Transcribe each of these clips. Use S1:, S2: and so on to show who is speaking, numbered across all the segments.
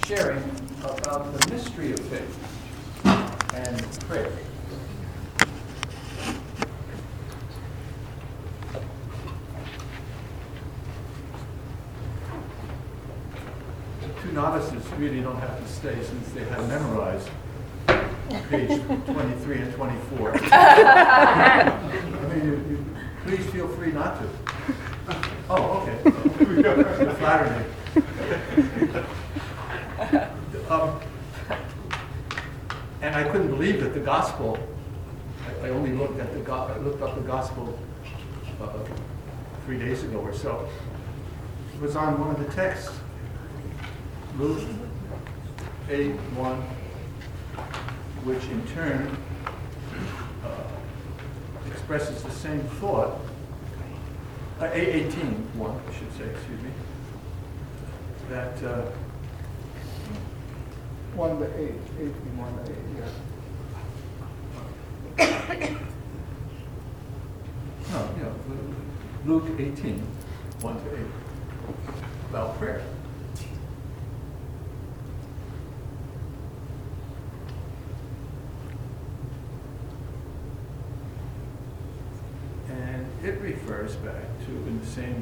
S1: sharing about the mystery of faith and prayer. The two novices really don't have to stay since they have memorized page 23 and 24. I mean, you please feel free not to. Oh, okay. You flatter me. And I couldn't believe that the gospel. I only looked at looked up the gospel 3 days ago or so. It was on one of the texts, Luke 8:1, which in turn expresses the same thought. 18:1, I should say. Excuse me. That
S2: 1 to 8, 1 to 8, yeah.
S1: No, Luke 18:1 to 8, about prayer. And it refers back to in the same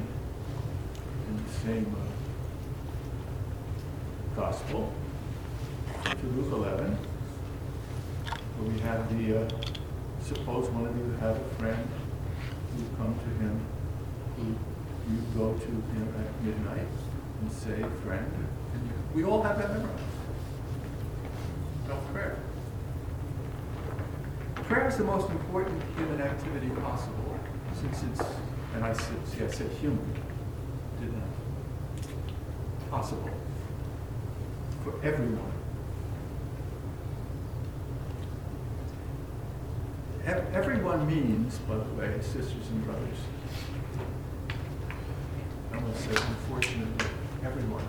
S1: gospel to Luke 11, where we have the suppose one of you have a friend who come to him, who you go to him at midnight and say, friend, we all have that memorized. About prayer. Prayer is the most important human activity possible, since it's, and I said human, didn't I? Possible for everyone. Everyone means, by the way, sisters and brothers, I want to say unfortunately, everyone.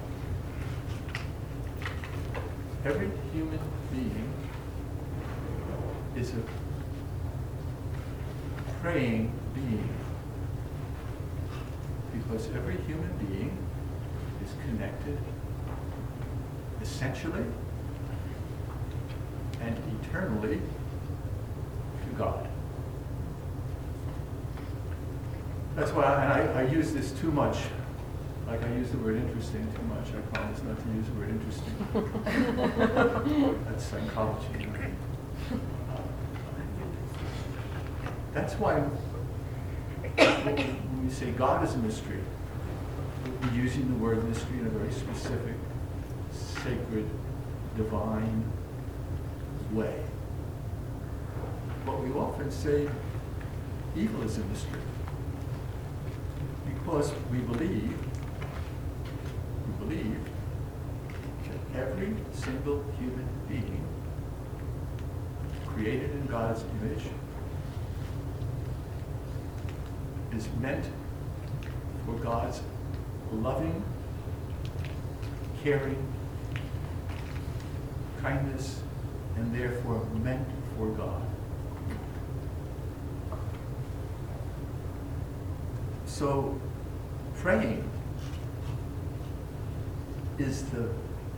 S1: Every human being is a praying being, because every human being is connected essentially and eternally to God. That's why I use this too much. Like I use the word interesting too much. I promise not to use the word interesting. That's psychology. That's why when we say God is a mystery, we're using the word mystery in a very specific, sacred, divine way. But we often say evil is a mystery because we believe that every single human being created in God's image is meant for God's loving, caring, kindness, and therefore meant for God. So praying is the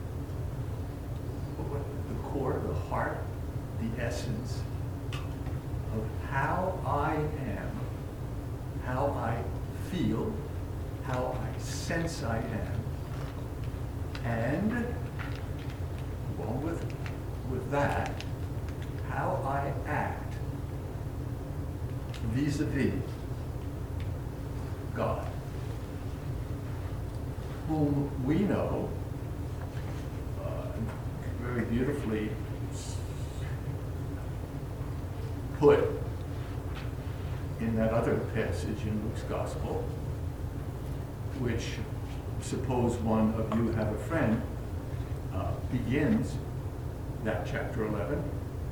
S1: core, the heart, the essence of how I am, how I feel, how I sense I am, and along with that, how I act vis-a-vis God, whom we know very beautifully put in that other passage in Luke's Gospel, which suppose one of you have a friend, begins that chapter 11.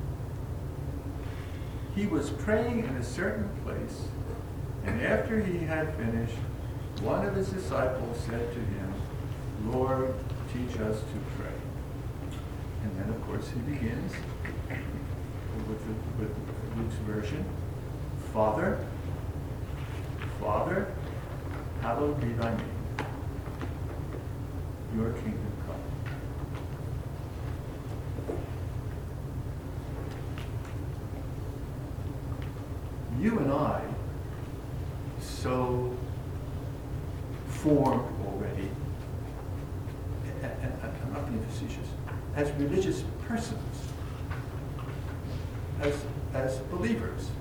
S1: He was praying in a certain place, and after he had finished, one of his disciples said to him, Lord, teach us to pray. And then, of course, he begins with Luke's version, Father, hallowed be thy name. Your kingdom come. and I so formed already, and I'm not being facetious, as religious persons, as believers.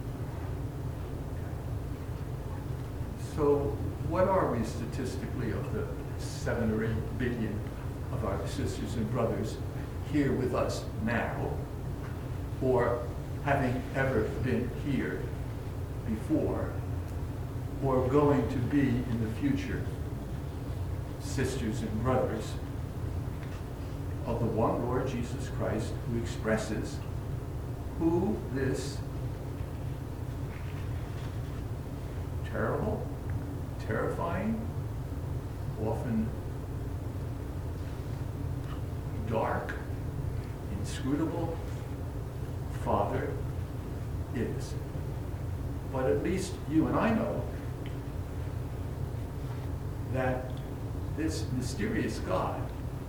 S1: So what are we statistically of the 7 or 8 billion of our sisters and brothers here with us now, or having ever been here before, or going to be in the future, sisters and brothers of the one Lord Jesus Christ, who expresses who this terrible, terrifying, often dark, inscrutable Father is. But at least you and I know that this mysterious God,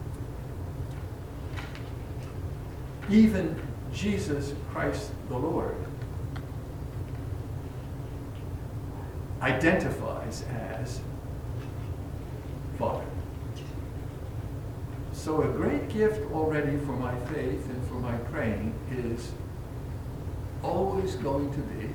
S1: even Jesus Christ the Lord, identifies as Father. So a great gift already for my faith and for my praying is always going to be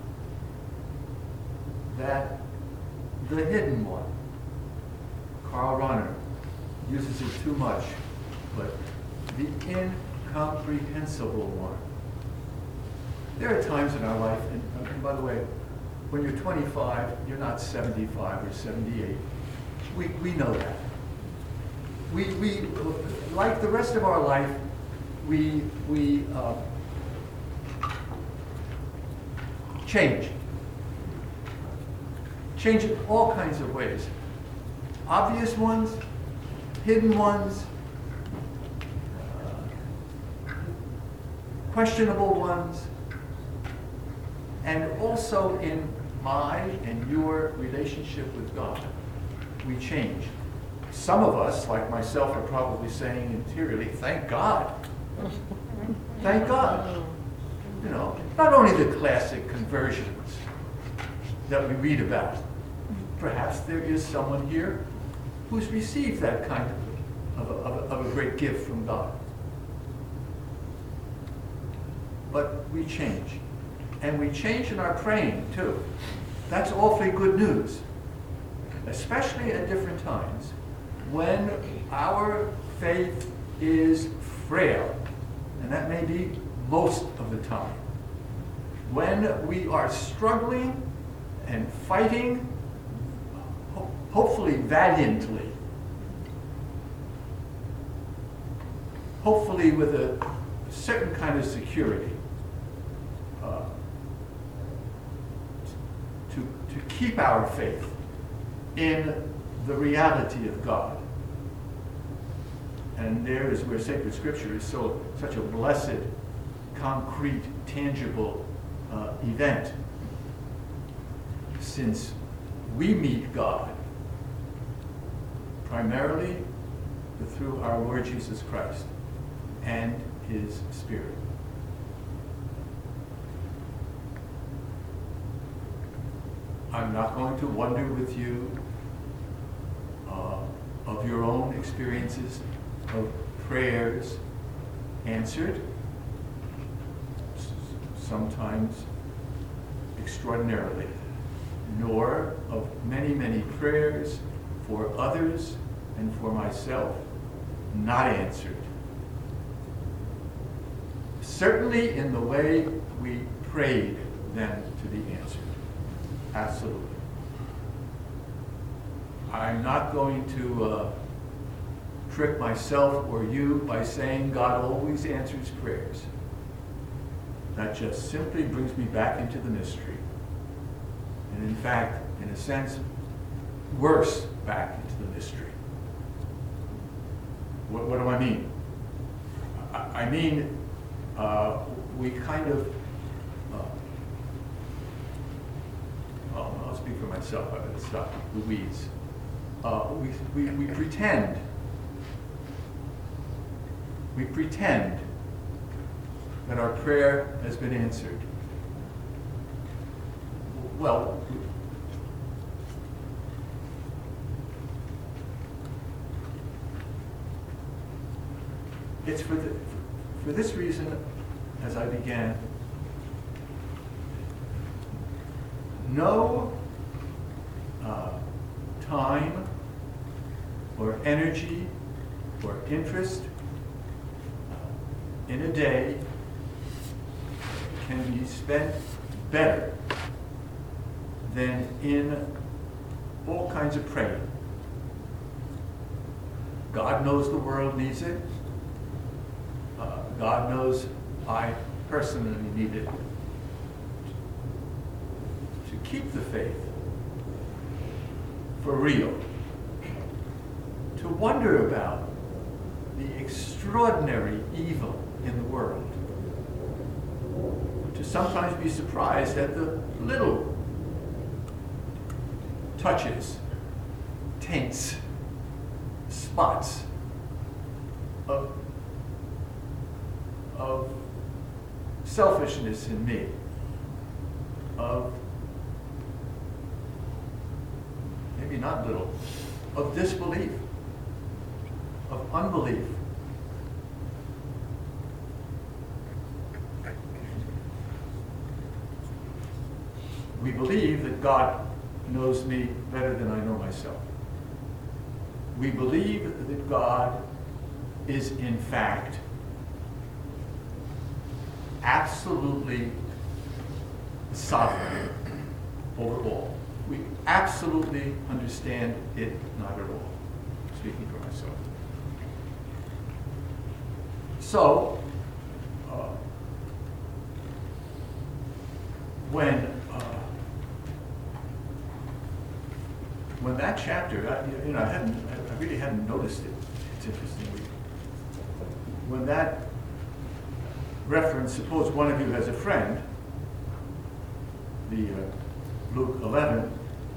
S1: that the hidden one. Karl Rahner uses it too much, but the incomprehensible one. There are times in our life, and by the way, when you're 25, you're not 75 or 78. We know that. We like the rest of our life, we change. Change in all kinds of ways. Obvious ones, hidden ones, questionable ones, and also in my and your relationship with God, we change. Some of us, like myself, are probably saying interiorly, thank God. Thank God. You know, not only the classic conversions that we read about. Perhaps there is someone here who's received that kind of a great gift from God. But we change. And we change in our praying, too. That's awfully good news. Especially at different times when our faith is frail. And that may be most of the time. When we are struggling and fighting, hopefully valiantly, hopefully with a certain kind of security, to keep our faith in the reality of God. And there is where sacred scripture is such a blessed, concrete, tangible event. Since we meet God primarily through our Lord Jesus Christ and His Spirit. I'm not going to wonder with you of your own experiences of prayers answered, sometimes extraordinarily, nor of many, many prayers for others and for myself not answered. Certainly in the way we prayed them to be answered. Absolutely. I'm not going to trick myself or you by saying God always answers prayers. That just simply brings me back into the mystery. And in fact, in a sense, worse back into the mystery. What do I mean? I mean, we kind of, I'll speak for myself, I'm going to stop Louise. We pretend. We pretend that our prayer has been answered. Well, it's for this reason, as I began, no time or energy or interest in a day can be spent better than in all kinds of praying. God knows the world needs it. God knows I personally need it to keep the faith for real, to wonder about the extraordinary evil in the world, to sometimes be surprised at the little touches, taints, spots of selfishness in me, of maybe not little, of disbelief, of unbelief. We believe that God knows me better than I know myself. We believe that God is in fact absolutely sovereign over all. We absolutely understand it not at all, speaking for myself. So, when that chapter, I really hadn't noticed it. It's interesting. When that reference, suppose one of you has a friend, the Luke 11,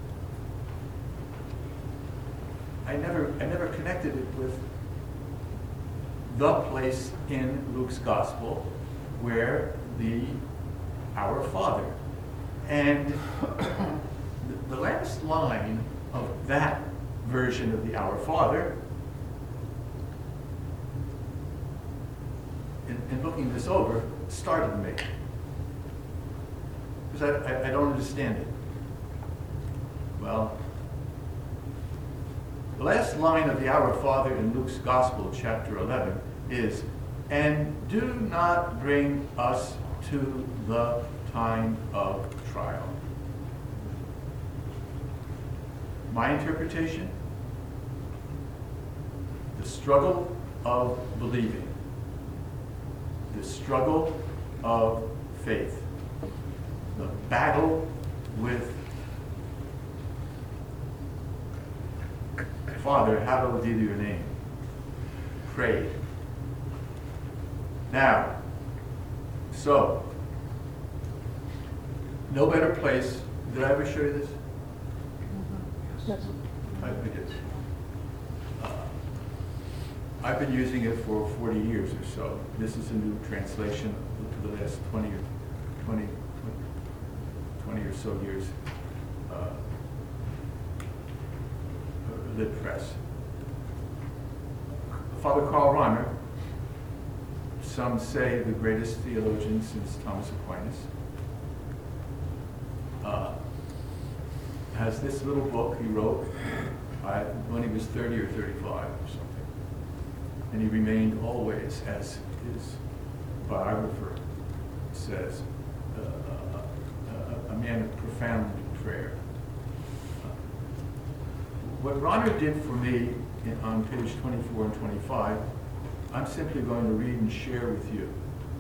S1: I never connected it with the place in Luke's gospel where the Our Father. And the last line of that version of the Our Father, in looking this over, startled me. Because I don't understand it. Well, the last line of the Our Father in Luke's Gospel, chapter 11, is, "And do not bring us to the time of trial." My interpretation, the struggle of believing, the struggle of faith, the battle with Father, hallowed be your name, prayed. Now, so, no better place. Did I ever show you this?
S2: Yes.
S1: I did. I've been using it for 40 years or so. This is a new translation for the last 20 or so years. Lit press. Father Karl Rahner, some say the greatest theologian since Thomas Aquinas, has this little book he wrote when he was 30 or 35 or something. And he remained always, as his biographer says, a man of profound prayer. What Rahner did for me on page 24 and 25, I'm simply going to read and share with you.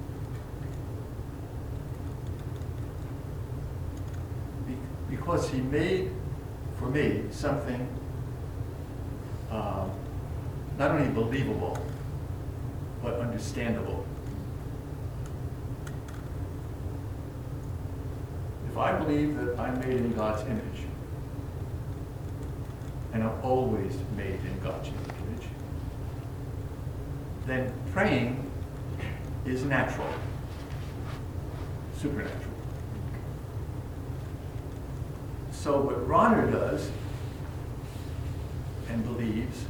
S1: Because he made, for me, something not only believable, but understandable. If I believe that I'm made in God's image, and I'm always made in God's image, then praying is natural, supernatural. So what Ronner does and believes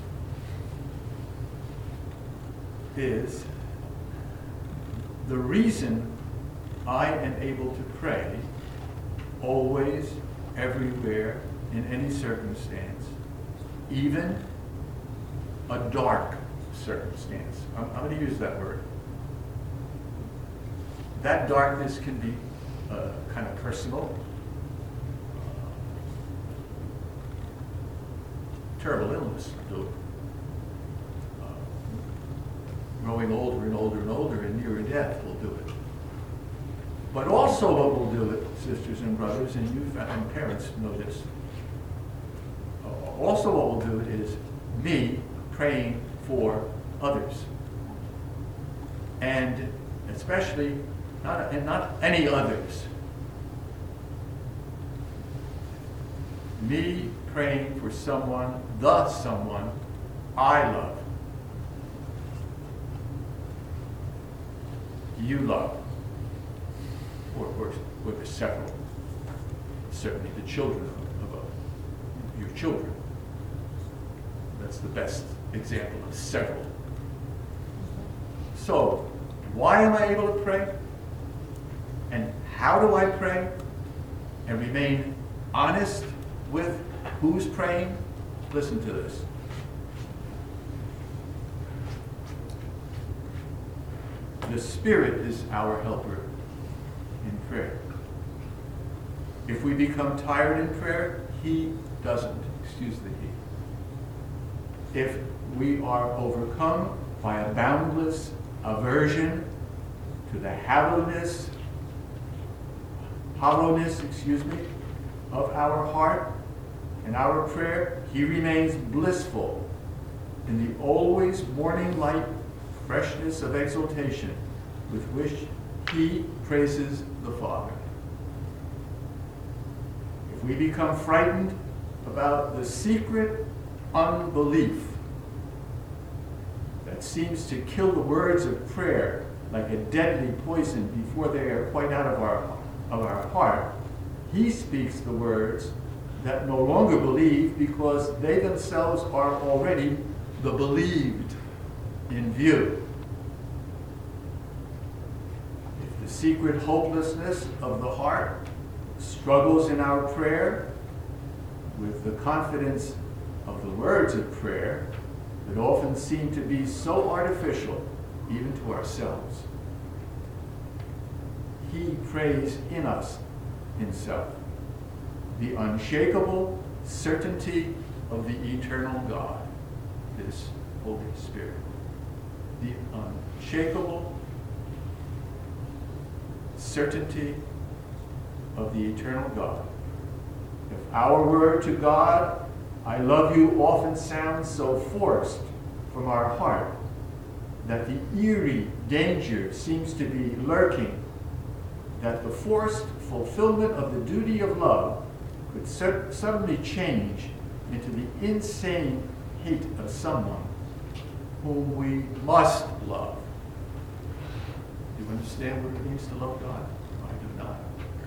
S1: is the reason I am able to pray always, everywhere, in any circumstance, even a dark circumstance. I'm going to use that word. That darkness can be kind of personal. Terrible illness will do it. Growing older and older and older and nearer death will do it. But also what will do it, sisters and brothers, and you and parents know this, also what will do it is me praying for others. And especially, not any others. Me praying for someone, the someone I love. You love. Or the several. Certainly the children of your children. That's the best example of several. So, why am I able to pray? And how do I pray? And remain honest with who's praying? Listen to this. The Spirit is our helper in prayer. If we become tired in prayer, He doesn't. Excuse the He. If we are overcome by a boundless aversion to the hollowness, of our heart and our prayer, He remains blissful in the always morning light freshness of exaltation with which He praises the Father. If we become frightened about the secret unbelief that seems to kill the words of prayer like a deadly poison before they are quite out of our heart, He speaks the words that no longer believe because they themselves are already the believed in view. If the secret hopelessness of the heart struggles in our prayer with the confidence of the words of prayer that often seem to be so artificial even to ourselves, He prays in us Himself, the unshakable certainty of the eternal God, this Holy Spirit. The unshakable certainty of the eternal God. If our word to God, I love you, often sounds so forced from our heart that the eerie danger seems to be lurking, that the forced fulfillment of the duty of love could suddenly change into the insane hate of someone whom we must love. Do you understand what it means to love God? I do not.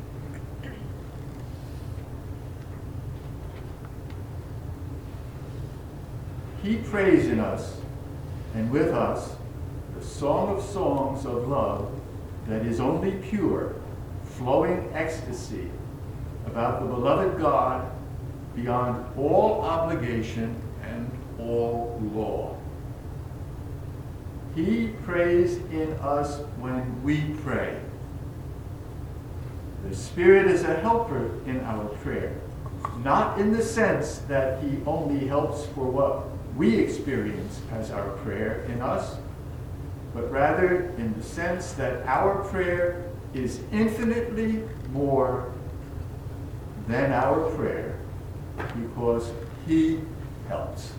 S1: He prays in us and with us the song of songs of love that is only pure, flowing ecstasy about the beloved God beyond all obligation and all law. He prays in us when we pray. The Spirit is a helper in our prayer, not in the sense that He only helps for what we experience as our prayer in us, but rather in the sense that our prayer is infinitely more than our prayer because He helps.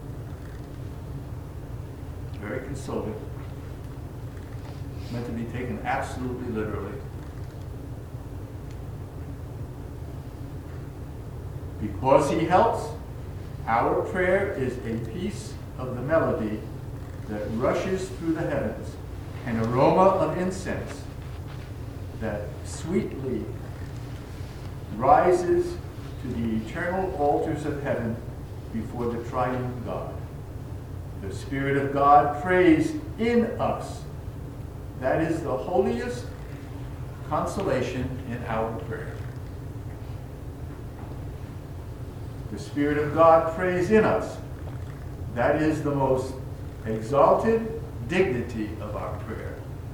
S1: Very consoling. Meant to be taken absolutely literally. Because He helps, our prayer is a piece of the melody that rushes through the heavens, an aroma of incense that sweetly rises to the eternal altars of heaven before the triune God. The Spirit of God prays in us. That is the holiest consolation in our prayer. The Spirit of God prays in us. That is the most exalted dignity of our prayer.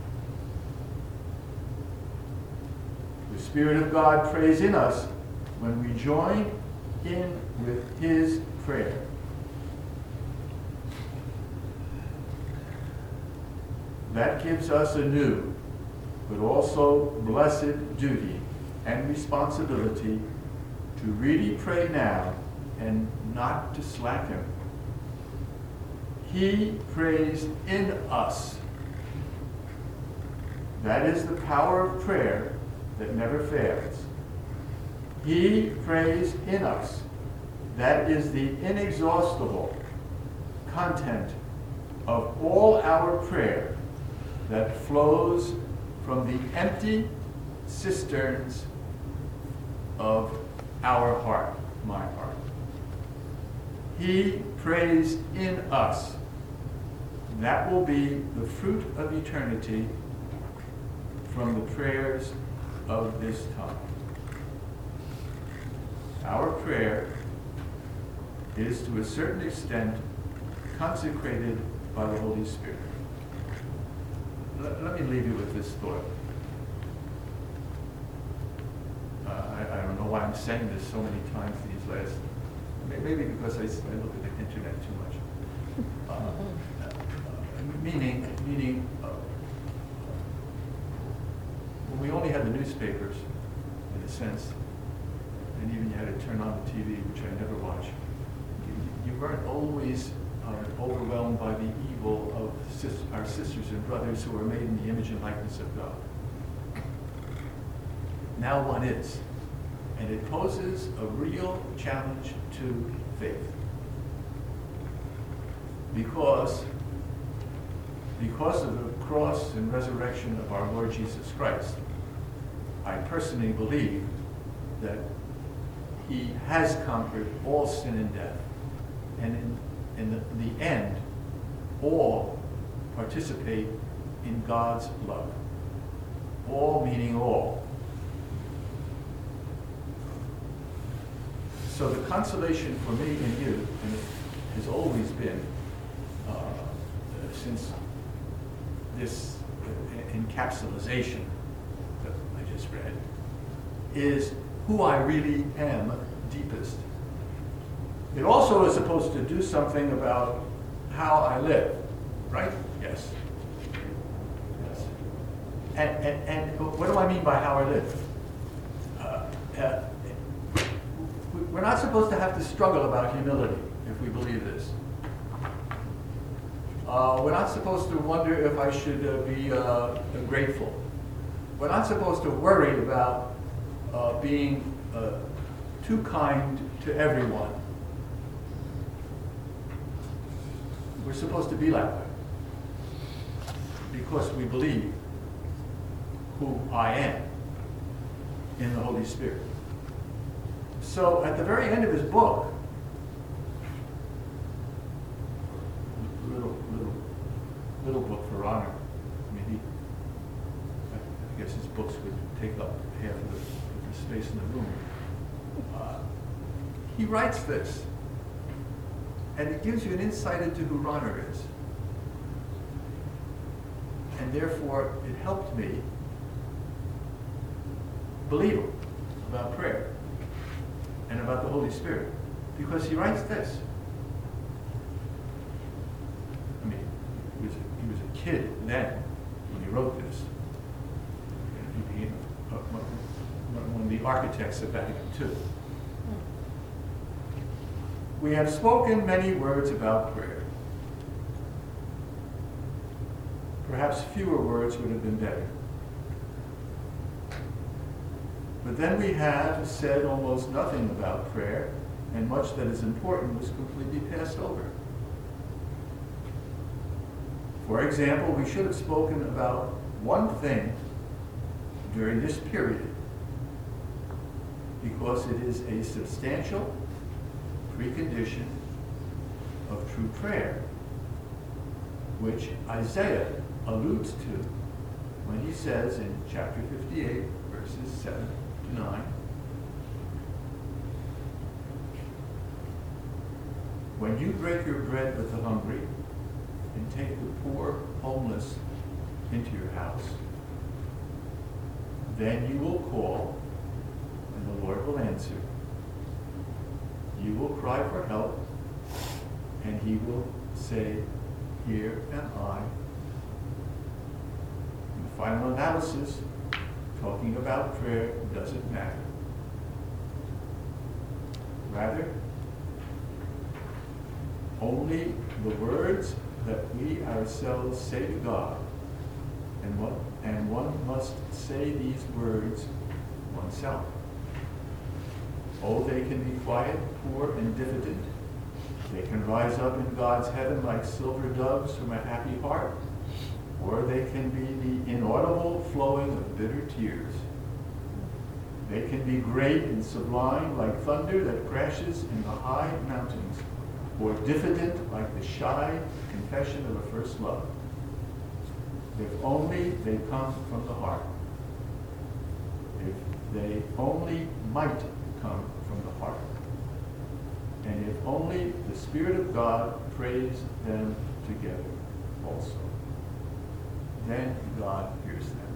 S1: The Spirit of God prays in us when we join in with His prayer. That gives us a new, but also blessed duty and responsibility to really pray now and not to slacken. He prays in us. That is the power of prayer that never fails. He prays in us. That is the inexhaustible content of all our prayer that flows from the empty cisterns of our heart, my heart. He prays in us. That will be the fruit of eternity from the prayers of this time. Our prayer is to a certain extent consecrated by the Holy Spirit. Let me leave you with this thought. I don't know why I'm saying this so many times these last, maybe because I look at the internet too much. Meaning, when we only had the newspapers, in a sense, and even you had to turn on the TV, which I never watch, you weren't always overwhelmed by the evil of our sisters and brothers who are made in the image and likeness of God. Now one is. And it poses a real challenge to faith. Because of the cross and resurrection of our Lord Jesus Christ, I personally believe that He has conquered all sin and death. And in the end, all participate in God's love. All meaning all. So the consolation for me and you, and it has always been, since this encapsulation that I just read, is who I really am deepest. It also is supposed to do something about how I live, right? Yes. Yes. And what do I mean by how I live? We're not supposed to have to struggle about humility if we believe this. We're not supposed to wonder if I should be grateful. We're not supposed to worry about being too kind to everyone. We're supposed to be like that because we believe who I am in the Holy Spirit. So at the very end of his book, little book for honor. I mean, I guess his books would take up half of the space in the room. He writes this, and it gives you an insight into who Ronner is. And therefore, it helped me believe him about prayer and about the Holy Spirit, because he writes this. I mean, he was a kid then when he wrote this. And he became one of the architects of Vatican II. We have spoken many words about prayer. Perhaps fewer words would have been better. But then we have said almost nothing about prayer, and much that is important was completely passed over. For example, we should have spoken about one thing during this period, because it is a substantial precondition of true prayer, which Isaiah alludes to when he says in chapter 58, verses 7 to 9, "When you break your bread with the hungry and take the poor homeless into your house, then you will call, and the Lord will answer. You will cry for help, and he will say, here am I." In the final analysis, talking about prayer doesn't matter. Rather, only the words that we ourselves say to God, and one must say these words oneself. Oh, they can be quiet, poor, and diffident. They can rise up in God's heaven like silver doves from a happy heart, or they can be the inaudible flowing of bitter tears. They can be great and sublime like thunder that crashes in the high mountains, or diffident like the shy confession of a first love. If only they come from the heart. If they only might come from the heart. And if only the Spirit of God prays them together also. Then God hears them.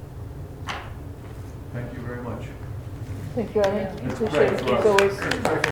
S1: Thank you very much.
S2: Thank you, Evan.
S1: Let's
S2: Appreciate
S1: pray
S2: it,
S1: for
S2: as
S1: us.
S2: always.
S1: Let's pray for